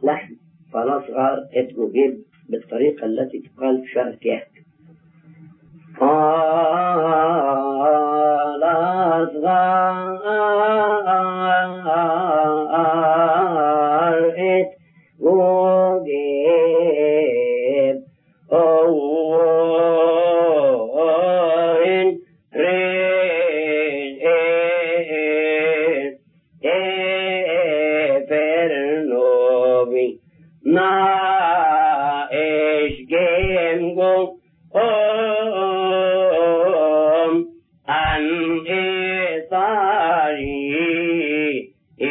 لحن فنصغر اتجوجيب بالطريقة التي تقال في شهر كهك. قال أصغر اتجوجيب أوين رين فرنوبي ما إشجيمكم عن إطاري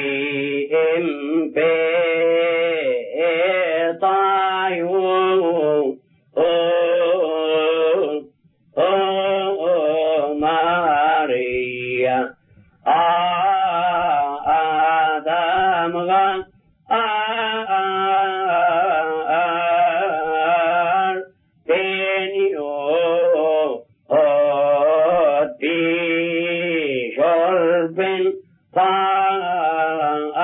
إمبطايو ماريا آدم غا شرب